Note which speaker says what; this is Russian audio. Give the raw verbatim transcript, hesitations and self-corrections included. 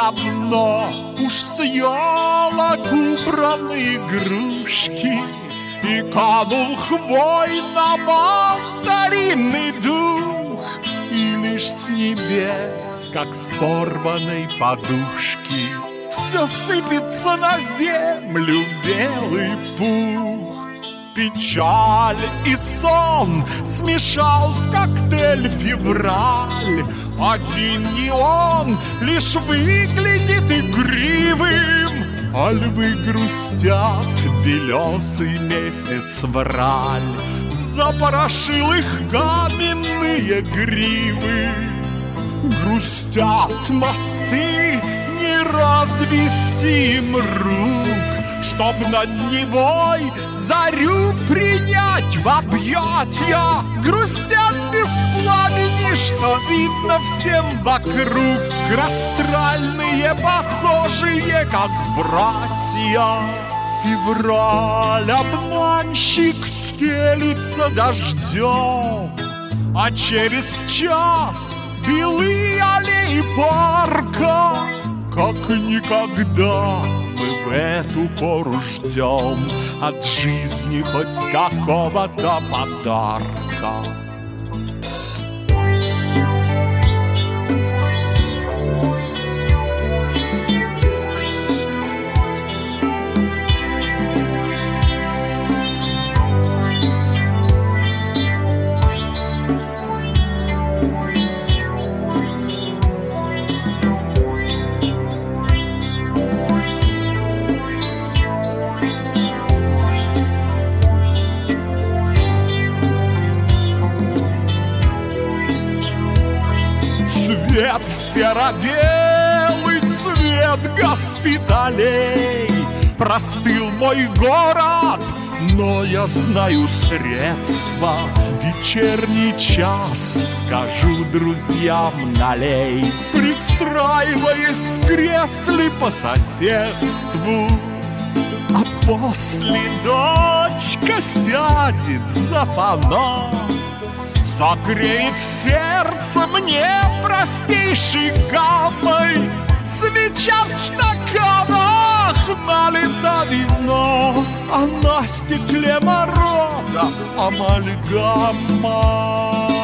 Speaker 1: давно уж съела убранные игрушки, и канул хвойно-мандаринный дух, и лишь с небес, как с порванной подушки, все сыпется на землю белый пух. Печаль и сон смешал в коктейль февраль. Один не он лишь выглядит игривым, а львы грустят, белесый месяц враль запорошил их каменные гривы. Грустят мосты, не развести им рук, чтоб над Невой зарю принять в объятья. Грустят без пламени, что видно всем вокруг, крастральные, похожие, как братья. Февраль обманщик стелится дождем, а через час белые аллеи парка, как никогда мы в эту пору ждем от жизни хоть какого-то подарка. Цвет серо-белый, цвет госпиталей. Простыл мой город, но я знаю средства. Вечерний час скажу друзьям налей, пристраиваясь в кресле по соседству. А после дочка сядет за фонарь, согреет сердце мне простейшей гаммой. Свеча в стаканах налито вино, а на стекле мороза амальгама.